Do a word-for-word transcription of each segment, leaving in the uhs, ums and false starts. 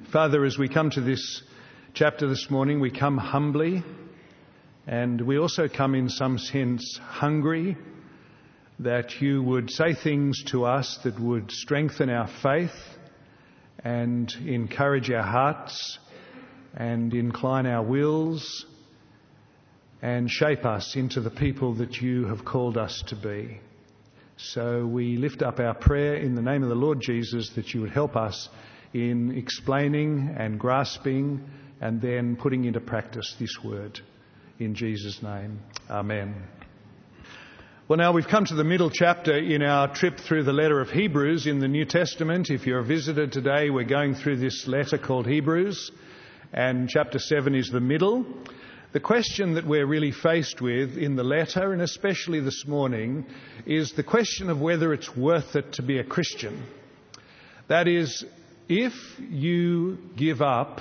Father, as we come to this chapter this morning, we come humbly, and we also come in some sense hungry, that you would say things to us that would strengthen our faith and encourage our hearts and incline our wills and shape us into the people that you have called us to be. So we lift up our prayer in the name of the Lord Jesus that you would help us in explaining and grasping and then putting into practice this word. In Jesus' name, amen. Well, now we've come to the middle chapter in our trip through the letter of Hebrews in the New Testament. If you're a visitor today, we're going through this letter called Hebrews, and chapter seven is the middle. The question that we're really faced with in the letter, and especially this morning, is the question of whether it's worth it to be a Christian. That is, if you give up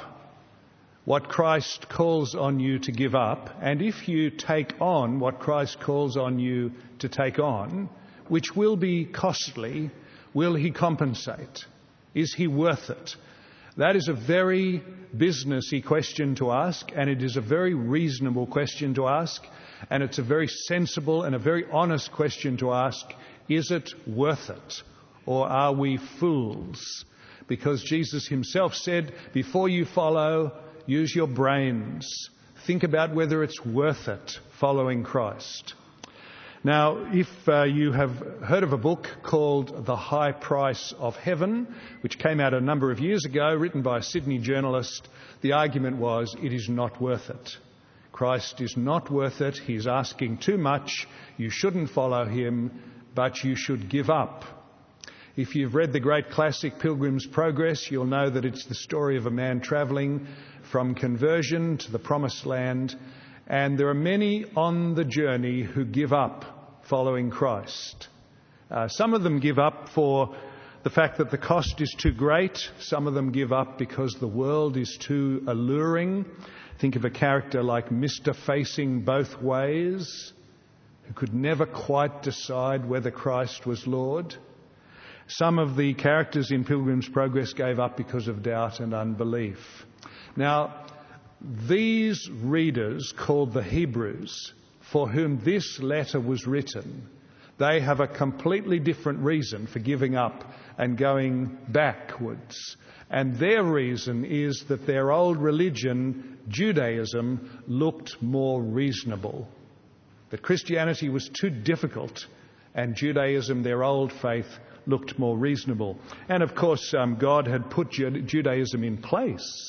what Christ calls on you to give up, and if you take on what Christ calls on you to take on, which will be costly, will he compensate? Is he worth it? That is a very businessy question to ask, and it is a very reasonable question to ask, and it's a very sensible and a very honest question to ask. Is it worth it? Or are we fools? Because Jesus himself said, before you follow, use your brains. Think about whether it's worth it following Christ. Now, if uh, you have heard of a book called The High Price of Heaven, which came out a number of years ago, written by a Sydney journalist, the argument was it is not worth it. Christ is not worth it. He's asking too much. You shouldn't follow him, but you should give up. If you've read the great classic Pilgrim's Progress, you'll know that it's the story of a man travelling from conversion to the promised land, and there are many on the journey who give up following Christ. Uh, some of them give up for the fact that the cost is too great. Some of them give up because the world is too alluring. Think of a character like Mister Facing Both Ways, who could never quite decide whether Christ was Lord. Some of the characters in Pilgrim's Progress gave up because of doubt and unbelief. Now, these readers, called the Hebrews, for whom this letter was written, they have a completely different reason for giving up and going backwards. And their reason is that their old religion, Judaism, looked more reasonable. That Christianity was too difficult, and Judaism, their old faith, looked more reasonable. And of course, um, God had put Judaism in place.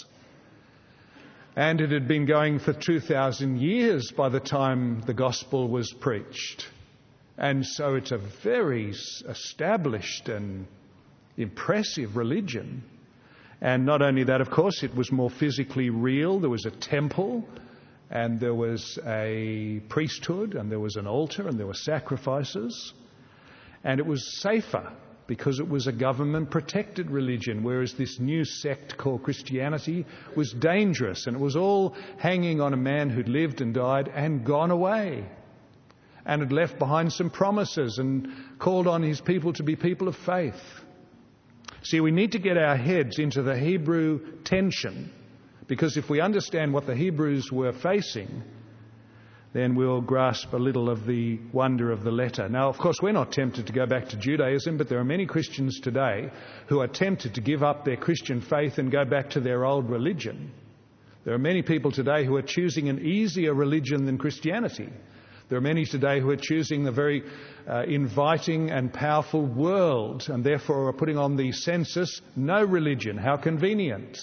And it had been going for two thousand years by the time the gospel was preached. And so it's a very established and impressive religion. And not only that, of course, it was more physically real. There was a temple, and there was a priesthood, and there was an altar, and there were sacrifices. And it was safer because it was a government-protected religion, whereas this new sect called Christianity was dangerous, and it was all hanging on a man who'd lived and died and gone away and had left behind some promises and called on his people to be people of faith. See, we need to get our heads into the Hebrew tension, because if we understand what the Hebrews were facing, then we'll grasp a little of the wonder of the letter. Now, of course, we're not tempted to go back to Judaism, but there are many Christians today who are tempted to give up their Christian faith and go back to their old religion. There are many people today who are choosing an easier religion than Christianity. There are many today who are choosing the very uh, inviting and powerful world, and therefore are putting on the census, no religion. How convenient.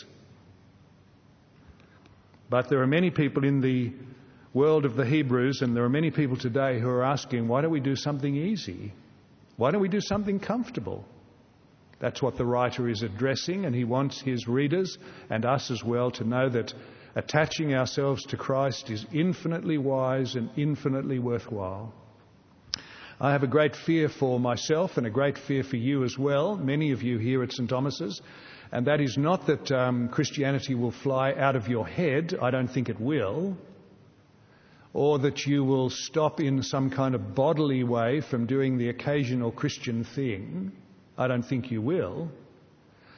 But there are many people in the world of the Hebrews, and there are many people today who are asking, why don't we do something easy? Why don't we do something comfortable? That's what the writer is addressing, and he wants his readers and us as well to know that attaching ourselves to Christ is infinitely wise and infinitely worthwhile. I have a great fear for myself and a great fear for you as well, many of you here at St Thomas's, and that is not that um, Christianity will fly out of your head. I don't think it will. Or that you will stop in some kind of bodily way from doing the occasional Christian thing. I don't think you will.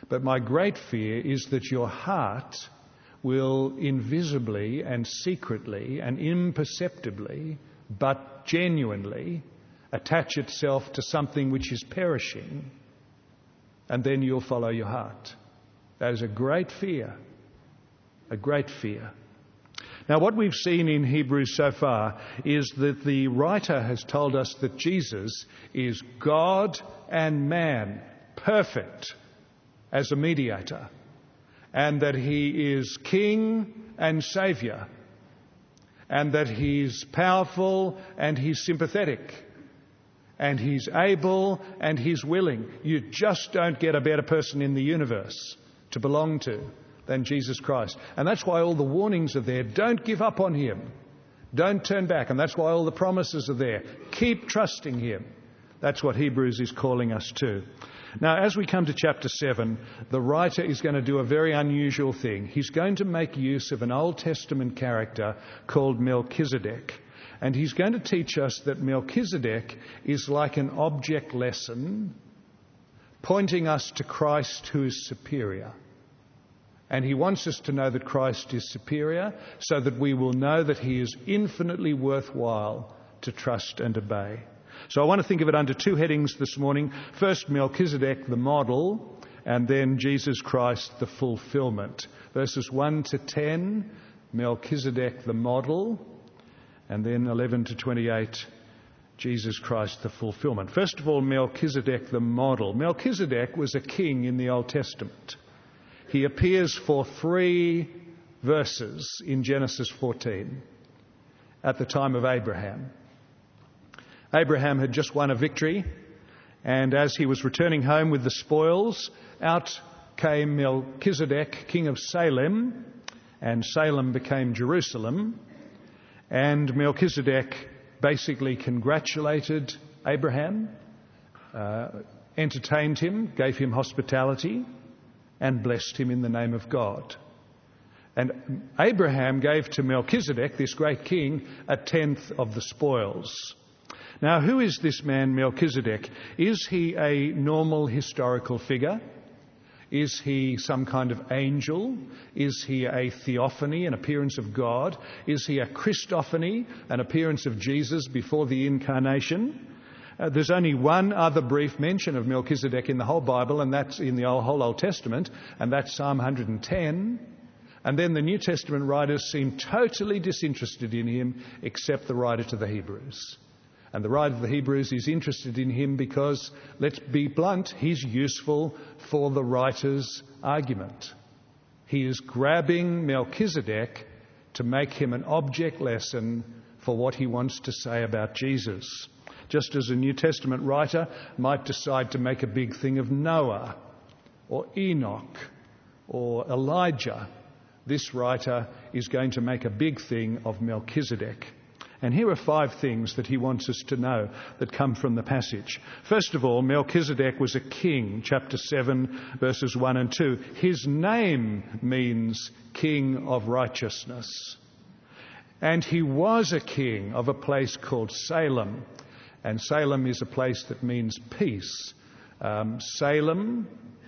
But my great fear is that your heart will invisibly and secretly and imperceptibly, but genuinely, attach itself to something which is perishing, and then you'll follow your heart. That is a great fear, a great fear. Now, what we've seen in Hebrews so far is that the writer has told us that Jesus is God and man, perfect as a mediator, and that he is King and Saviour, and that he's powerful and he's sympathetic, and he's able and he's willing. You just don't get a better person in the universe to belong to than Jesus Christ. And that's why all the warnings are there. Don't give up on him. Don't turn back. And that's why all the promises are there. Keep trusting him. That's what Hebrews is calling us to. Now, as we come to chapter seven, the writer is going to do a very unusual thing. He's going to make use of an Old Testament character called Melchizedek. And he's going to teach us that Melchizedek is like an object lesson pointing us to Christ, who is superior. And he wants us to know that Christ is superior so that we will know that he is infinitely worthwhile to trust and obey. So I want to think of it under two headings this morning. First, Melchizedek, the model, and then Jesus Christ, the fulfillment. Verses one to ten, Melchizedek, the model, and then eleven to twenty-eight, Jesus Christ, the fulfillment. First of all, Melchizedek, the model. Melchizedek was a king in the Old Testament. He appears for three verses in Genesis fourteen at the time of Abraham. Abraham had just won a victory, and as he was returning home with the spoils, out came Melchizedek, king of Salem, and Salem became Jerusalem. And Melchizedek basically congratulated Abraham, uh, entertained him, gave him hospitality, and blessed him in the name of God. And Abraham gave to Melchizedek, this great king, a tenth of the spoils. Now, who is this man Melchizedek? Is he a normal historical figure? Is he some kind of angel? Is he a theophany, an appearance of God? Is he a Christophany, an appearance of Jesus before the incarnation? Uh, there's only one other brief mention of Melchizedek in the whole Bible, and that's in the whole Old Testament, and that's Psalm one hundred ten. And then the New Testament writers seem totally disinterested in him, except the writer to the Hebrews. And the writer of the Hebrews is interested in him because, let's be blunt, he's useful for the writer's argument. He is grabbing Melchizedek to make him an object lesson for what he wants to say about Jesus. Just as a New Testament writer might decide to make a big thing of Noah or Enoch or Elijah, this writer is going to make a big thing of Melchizedek. And here are five things that he wants us to know that come from the passage. First of all, Melchizedek was a king, chapter seven, verses one and two. His name means king of righteousness. And he was a king of a place called Salem. And Salem is a place that means peace. Um, Salem,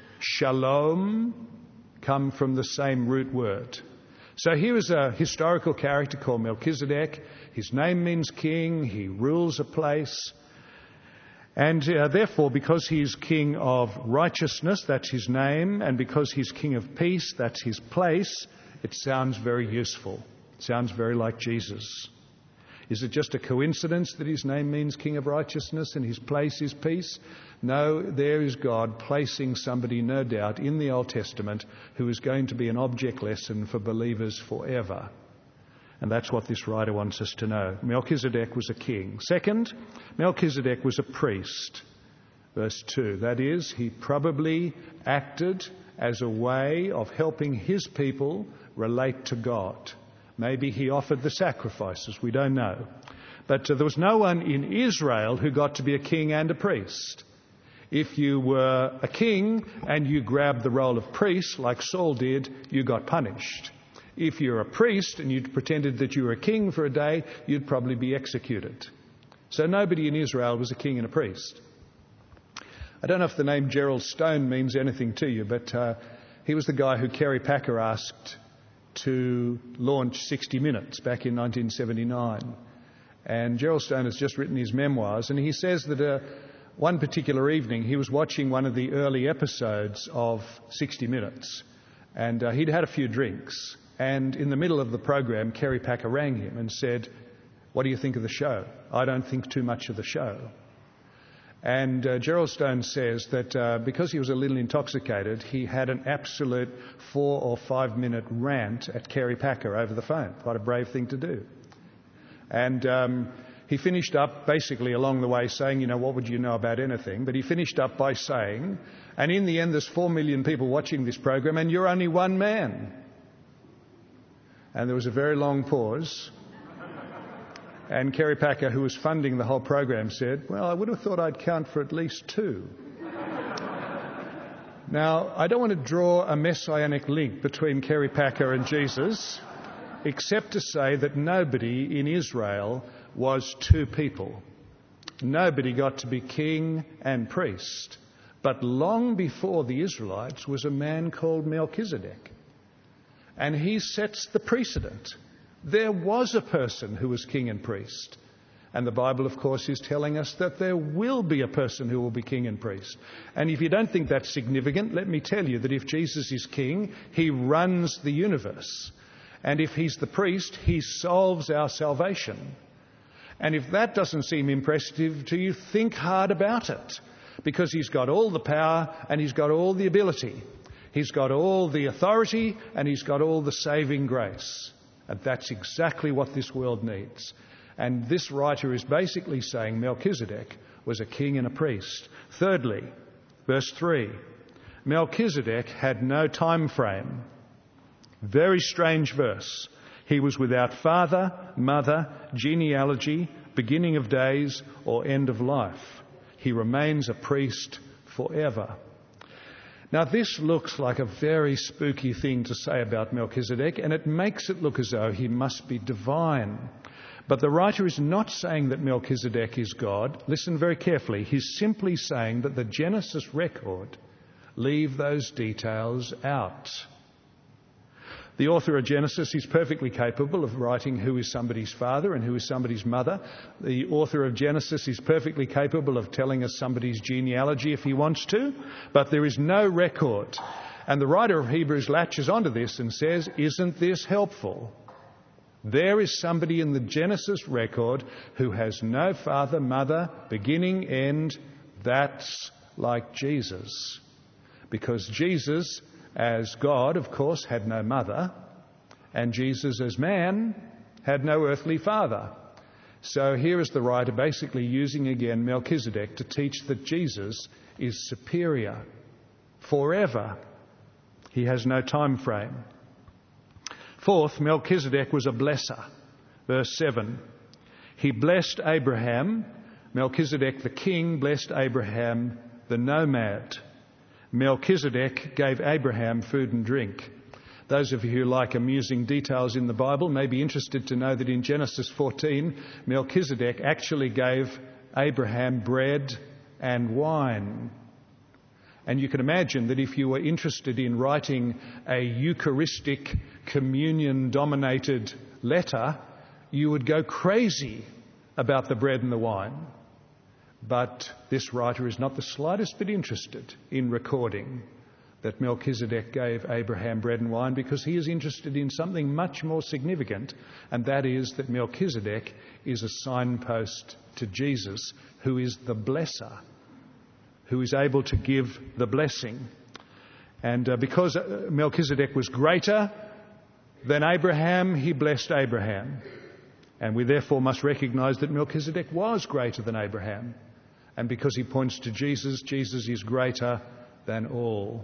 Shalom, come from the same root word. So here is a historical character called Melchizedek. His name means king. He rules a place. And uh, therefore, because he's king of righteousness, that's his name, and because he's king of peace, that's his place, it sounds very useful. It sounds very like Jesus. Is it just a coincidence that his name means king of righteousness and his place is peace? No, there is God placing somebody, no doubt, in the Old Testament who is going to be an object lesson for believers forever. And that's what this writer wants us to know. Melchizedek was a king. Second, Melchizedek was a priest. Verse two, that is, he probably acted as a way of helping his people relate to God. Maybe he offered the sacrifices, we don't know. But uh, there was no one in Israel who got to be a king and a priest. If you were a king and you grabbed the role of priest, like Saul did, you got punished. If you're a priest and you pretended that you were a king for a day, you'd probably be executed. So nobody in Israel was a king and a priest. I don't know if the name Gerald Stone means anything to you, but uh, he was the guy who Kerry Packer asked to launch sixty minutes back in nineteen seventy-nine. And Gerald Stone has just written his memoirs, and he says that uh, one particular evening he was watching one of the early episodes of sixty minutes, and uh, he'd had a few drinks, and in the middle of the program Kerry Packer rang him and said, "What do you think of the show? I don't think too much of the show." And uh, Gerald Stone says that uh, because he was a little intoxicated, he had an absolute four or five minute rant at Kerry Packer over the phone. Quite a brave thing to do. And um, he finished up basically along the way saying, you know, what would you know about anything? But he finished up by saying, and in the end there's four million people watching this program and you're only one man. And there was a very long pause. And Kerry Packer, who was funding the whole program, said, well, I would have thought I'd count for at least two. Now, I don't want to draw a messianic link between Kerry Packer and Jesus, except to say that nobody in Israel was two people. Nobody got to be king and priest. But long before the Israelites was a man called Melchizedek. And he sets the precedent. There was a person who was king and priest. And the Bible, of course, is telling us that there will be a person who will be king and priest. And if you don't think that's significant, let me tell you that if Jesus is king, he runs the universe. And if he's the priest, he solves our salvation. And if that doesn't seem impressive to you, think hard about it. Because he's got all the power and he's got all the ability. He's got all the authority and he's got all the saving grace. And that's exactly what this world needs. And this writer is basically saying Melchizedek was a king and a priest. Thirdly, verse three, Melchizedek had no time frame. Very strange verse. He was without father, mother, genealogy, beginning of days, or end of life. He remains a priest forever. Now, this looks like a very spooky thing to say about Melchizedek, and it makes it look as though he must be divine. But the writer is not saying that Melchizedek is God. Listen very carefully. He's simply saying that the Genesis record leave those details out. The author of Genesis is perfectly capable of writing who is somebody's father and who is somebody's mother. The author of Genesis is perfectly capable of telling us somebody's genealogy if he wants to, but there is no record. And the writer of Hebrews latches onto this and says, isn't this helpful? There is somebody in the Genesis record who has no father, mother, beginning, end. That's like Jesus. Because Jesus, as God, of course, had no mother, and Jesus as man had no earthly father. So here is the writer basically using again Melchizedek to teach that Jesus is superior forever. He has no time frame. Fourth, Melchizedek was a blesser. Verse seven. He blessed Abraham. Melchizedek the king blessed Abraham the nomad. Melchizedek gave Abraham food and drink. Those of you who like amusing details in the Bible may be interested to know that in Genesis fourteen, Melchizedek actually gave Abraham bread and wine. And you can imagine that if you were interested in writing a Eucharistic, communion-dominated letter, you would go crazy about the bread and the wine. But this writer is not the slightest bit interested in recording that Melchizedek gave Abraham bread and wine, because he is interested in something much more significant, and that is that Melchizedek is a signpost to Jesus, who is the blesser, who is able to give the blessing. And uh, because Melchizedek was greater than Abraham, he blessed Abraham. And we therefore must recognize that Melchizedek was greater than Abraham. And because he points to Jesus, Jesus is greater than all.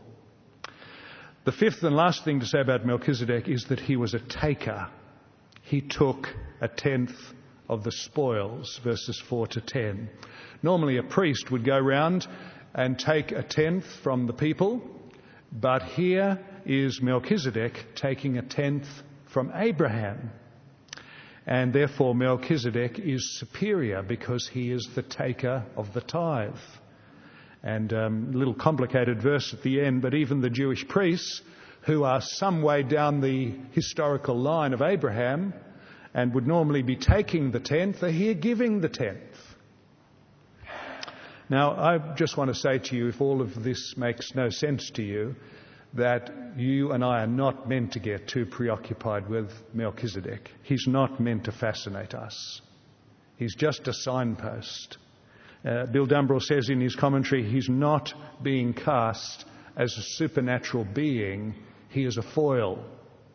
The fifth and last thing to say about Melchizedek is that he was a taker. He took a tenth of the spoils, verses four to ten. Normally a priest would go round and take a tenth from the people, but here is Melchizedek taking a tenth from Abraham. And therefore Melchizedek is superior because he is the taker of the tithe. And um, a little complicated verse at the end, but even the Jewish priests, who are some way down the historical line of Abraham and would normally be taking the tenth, are here giving the tenth. Now, I just want to say to you, if all of this makes no sense to you, that you and I are not meant to get too preoccupied with Melchizedek. He's not meant to fascinate us. He's just a signpost. Uh, Bill Dumbrell says in his commentary, he's not being cast as a supernatural being. He is a foil.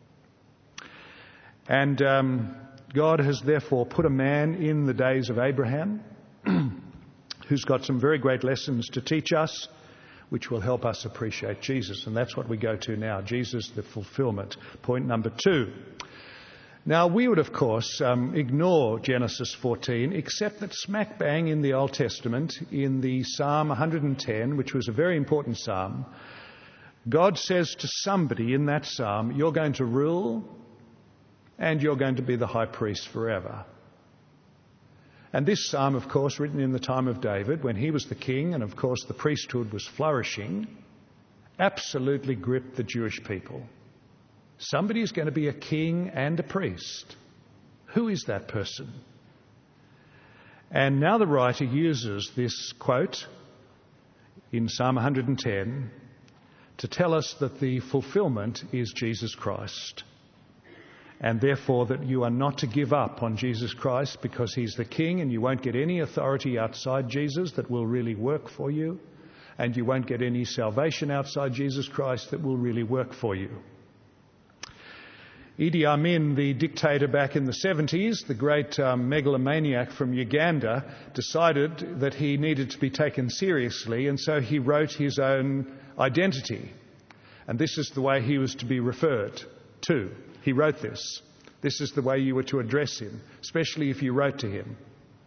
And um, God has therefore put a man in the days of Abraham who's got some very great lessons to teach us, which will help us appreciate Jesus. And that's what we go to now. Jesus, the fulfillment. Point number two. Now, we would, of course, um, ignore Genesis fourteen, except that smack bang in the Old Testament, in the Psalm one hundred ten, which was a very important psalm, God says to somebody in that psalm, you're going to rule and you're going to be the high priest forever. And this psalm, of course, written in the time of David, when he was the king and, of course, the priesthood was flourishing, absolutely gripped the Jewish people. Somebody is going to be a king and a priest. Who is that person? And now the writer uses this quote in Psalm one hundred ten to tell us that the fulfillment is Jesus Christ. And therefore that you are not to give up on Jesus Christ because he's the king, and you won't get any authority outside Jesus that will really work for you. And you won't get any salvation outside Jesus Christ that will really work for you. Idi Amin, the dictator back in the seventies, the great um, megalomaniac from Uganda, decided that he needed to be taken seriously, and so he wrote his own identity. And this is the way he was to be referred to. He wrote this. This is the way you were to address him, especially if you wrote to him.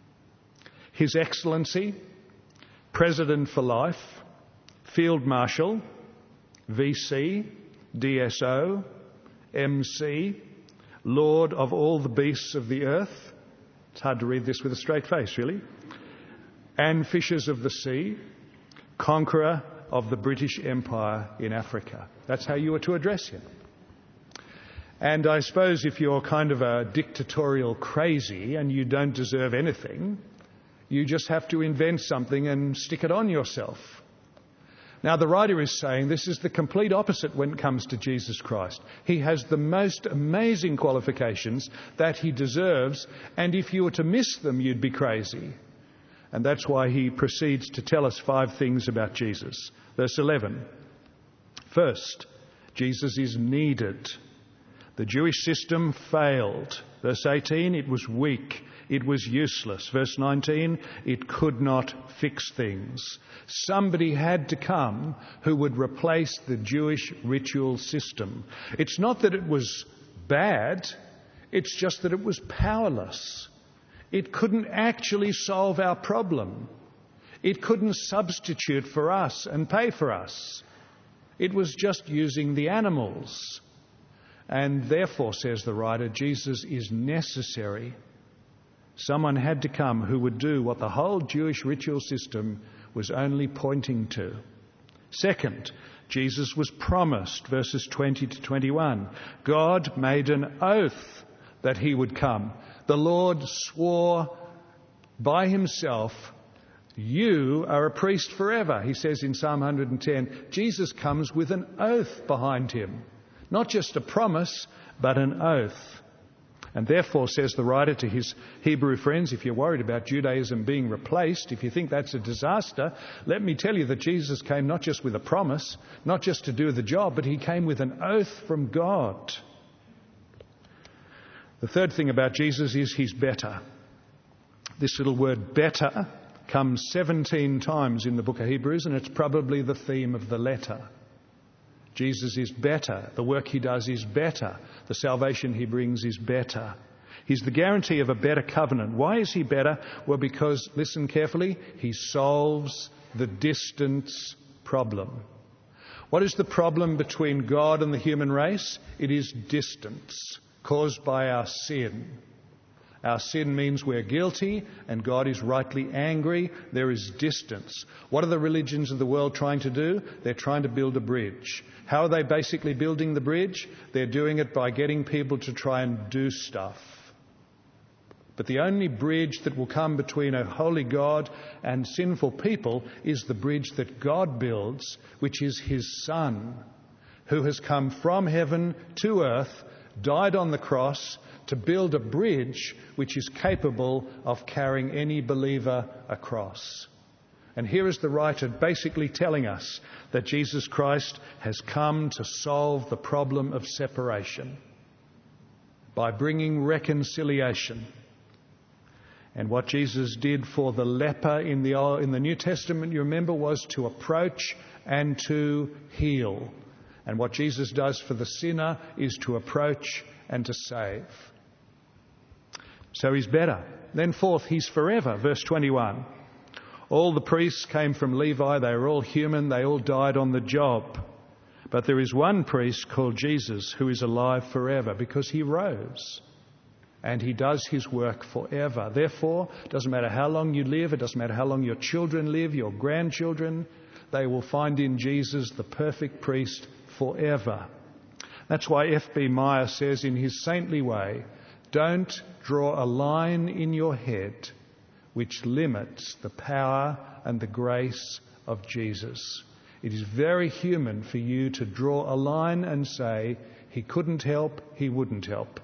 His Excellency, President for Life, Field Marshal, V C, D S O, M C, Lord of all the beasts of the earth. It's hard to read this with a straight face, really. And fishes of the sea, conqueror of the British Empire in Africa. That's how you were to address him. And I suppose if you're kind of a dictatorial crazy and you don't deserve anything, you just have to invent something and stick it on yourself. Now, the writer is saying this is the complete opposite when it comes to Jesus Christ. He has the most amazing qualifications that he deserves, and if you were to miss them, you'd be crazy. And that's why he proceeds to tell us five things about Jesus. Verse eleven. First, Jesus is needed. The Jewish system failed. Verse eighteen, it was weak. It was useless. Verse nineteen, it could not fix things. Somebody had to come who would replace the Jewish ritual system. It's not that it was bad, it's just that it was powerless. It couldn't actually solve our problem. It couldn't substitute for us and pay for us. It was just using the animals. And therefore, says the writer, Jesus is necessary. Someone had to come who would do what the whole Jewish ritual system was only pointing to. Second, Jesus was promised, verses twenty to twenty-one. God made an oath that he would come. The Lord swore by himself, you are a priest forever, he says in Psalm one hundred ten. Jesus comes with an oath behind him. Not just a promise, but an oath. And therefore, says the writer to his Hebrew friends, if you're worried about Judaism being replaced, if you think that's a disaster, let me tell you that Jesus came not just with a promise, not just to do the job, but he came with an oath from God. The third thing about Jesus is he's better. This little word better comes seventeen times in the book of Hebrews, and it's probably the theme of the letter. Jesus is better. The work he does is better. The salvation he brings is better. He's the guarantee of a better covenant. Why is he better? Well, because, listen carefully, he solves the distance problem. What is the problem between God and the human race? It is distance caused by our sin. Our sin means we're guilty and God is rightly angry. There is distance. What are the religions of the world trying to do? They're trying to build a bridge. How are they basically building the bridge? They're doing it by getting people to try and do stuff. But the only bridge that will come between a holy God and sinful people is the bridge that God builds, which is his Son, who has come from heaven to earth, died on the cross, to build a bridge which is capable of carrying any believer across. And here is the writer basically telling us that Jesus Christ has come to solve the problem of separation by bringing reconciliation. And what Jesus did for the leper in the Old, in the New Testament, you remember, was to approach and to heal. And what Jesus does for the sinner is to approach and to save. So he's better. Then fourth, he's forever. Verse twenty-one. All the priests came from Levi. They were all human. They all died on the job. But there is one priest called Jesus who is alive forever because he rose. And he does his work forever. Therefore, it doesn't matter how long you live. It doesn't matter how long your children live, your grandchildren. They will find in Jesus the perfect priest forever. That's why F B Meyer says in his saintly way, don't draw a line in your head which limits the power and the grace of Jesus. It is very human for you to draw a line and say, he couldn't help, he wouldn't help.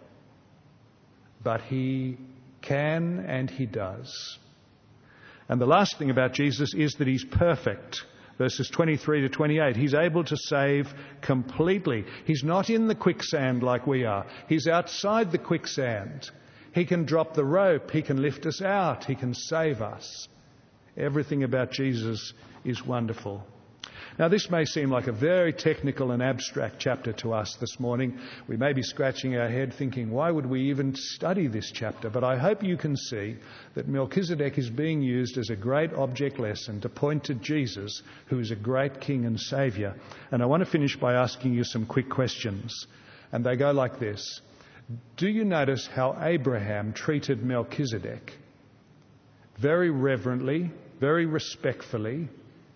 But he can and he does. And the last thing about Jesus is that he's perfect. Verses twenty-three to twenty-eight, he's able to save completely. He's not in the quicksand like we are. He's outside the quicksand. He can drop the rope. He can lift us out. He can save us. Everything about Jesus is wonderful. Now, this may seem like a very technical and abstract chapter to us this morning. We may be scratching our head thinking, why would we even study this chapter? But I hope you can see that Melchizedek is being used as a great object lesson to point to Jesus, who is a great King and Saviour. And I want to finish by asking you some quick questions. And they go like this. Do you notice how Abraham treated Melchizedek? Very reverently, very respectfully.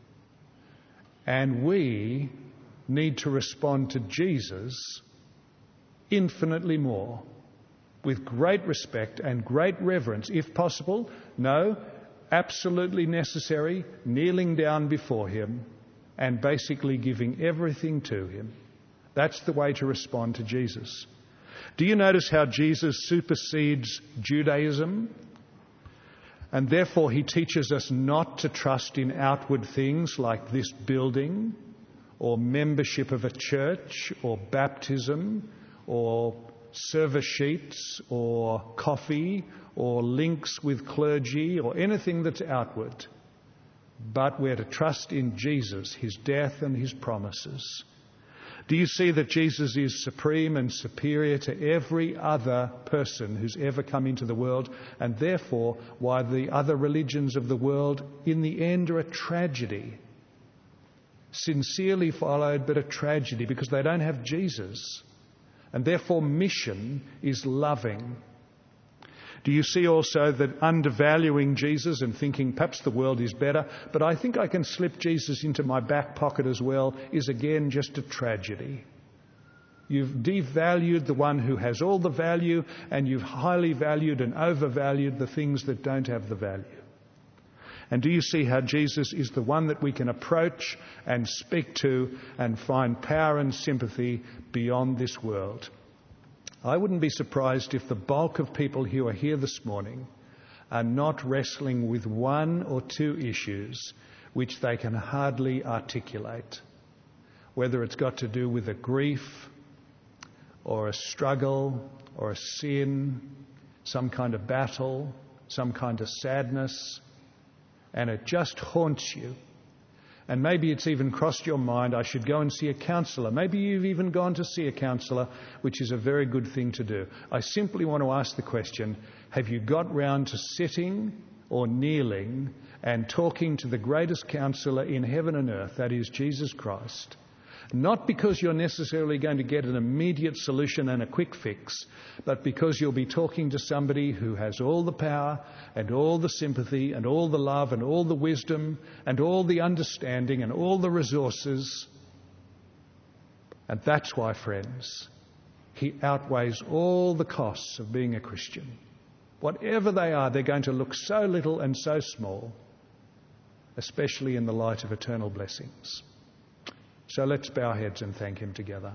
And we need to respond to Jesus infinitely more, with great respect and great reverence, if possible. No, absolutely necessary, kneeling down before him and basically giving everything to him. That's the way to respond to Jesus. Do you notice how Jesus supersedes Judaism? And therefore he teaches us not to trust in outward things like this building or membership of a church or baptism or service sheets or coffee or links with clergy or anything that's outward. But we're to trust in Jesus, his death and his promises. Do you see that Jesus is supreme and superior to every other person who's ever come into the world, and therefore why the other religions of the world in the end are a tragedy? Sincerely followed, but a tragedy because they don't have Jesus. And therefore mission is loving. Do you see also that undervaluing Jesus and thinking perhaps the world is better, but I think I can slip Jesus into my back pocket as well, is again just a tragedy. You've devalued the one who has all the value, and you've highly valued and overvalued the things that don't have the value. And do you see how Jesus is the one that we can approach and speak to and find power and sympathy beyond this world? I wouldn't be surprised if the bulk of people who are here this morning are not wrestling with one or two issues which they can hardly articulate. Whether it's got to do with a grief or a struggle or a sin, some kind of battle, some kind of sadness, and it just haunts you. And maybe it's even crossed your mind, I should go and see a counsellor. Maybe you've even gone to see a counsellor, which is a very good thing to do. I simply want to ask the question, have you got round to sitting or kneeling and talking to the greatest counsellor in heaven and earth, that is Jesus Christ, Not because you're necessarily going to get an immediate solution and a quick fix, but because you'll be talking to somebody who has all the power and all the sympathy and all the love and all the wisdom and all the understanding and all the resources. And that's why, friends, he outweighs all the costs of being a Christian. Whatever they are, they're going to look so little and so small, especially in the light of eternal blessings. So let's bow our heads and thank him together.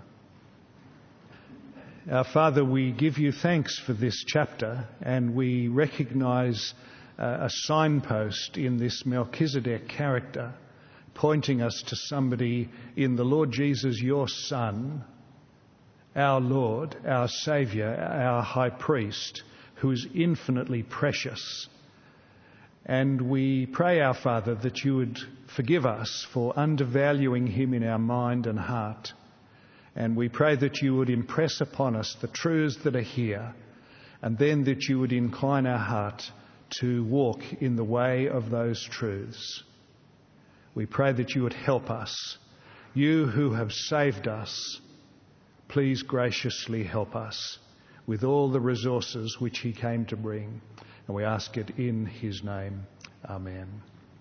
Our Father, we give you thanks for this chapter, and we recognise uh, a signpost in this Melchizedek character, pointing us to somebody in the Lord Jesus, your Son, our Lord, our Saviour, our High Priest, who is infinitely precious. And we pray, our Father, that you would forgive us for undervaluing him in our mind and heart. And we pray that you would impress upon us the truths that are here, and then that you would incline our heart to walk in the way of those truths. We pray that you would help us. You who have saved us, please graciously help us with all the resources which he came to bring. And we ask it in his name. Amen.